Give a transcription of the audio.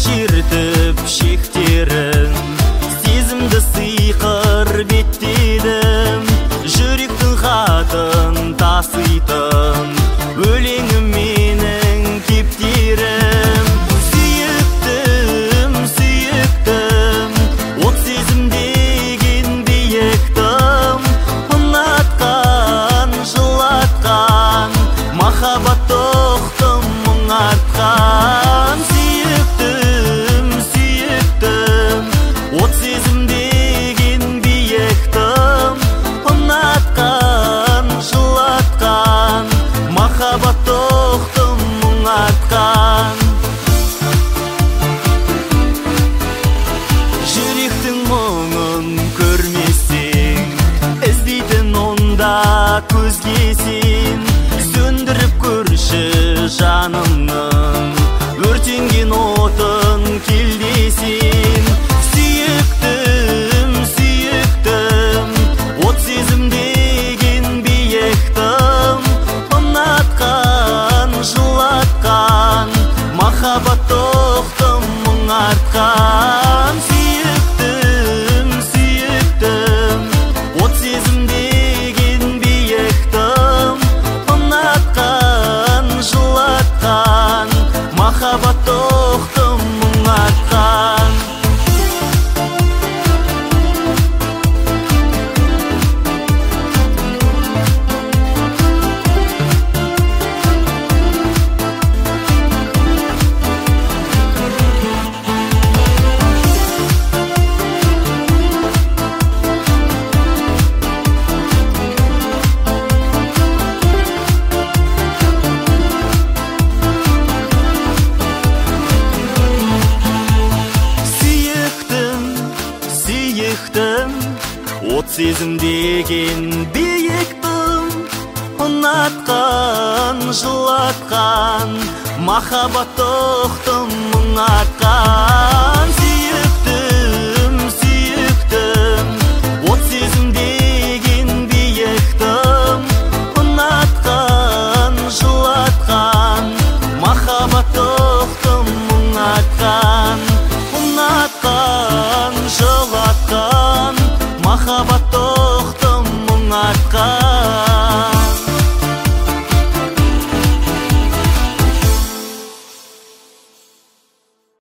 шертіп шектерін, сезімді сыйқыр беттедім, жүректің хатын таситын, өлеңім менің кептерім. Сүйіктім, сүйіктім, от сезім деген биіктім, ұнатқан, жылатқан, махаббат тоқтым мұңартқан. Сүйіктім, сүйіктім, от сезім деген биіктім, ұнатқан, жылатқан, махаббат тоқтым мұңартқан. Жүректің мұңын көрмесең, іздейтін онда көзге сен, сөндіріп көрші жанымның өртенген отын келдесен. Сүйіктім, сүйіктім, от сезім деген биіктім, ұнатқан, жылатқан, махаббат тоқтым мұңартқан. Сүйіктім, сүйіктім, от сезім деген биіктім, ұнатқан, жылатқан, махаббат тоқтым мұңартқан. От сезім деген биіктім, ұнатқан, жылатқан, махаббат тоқтым мұңартқан.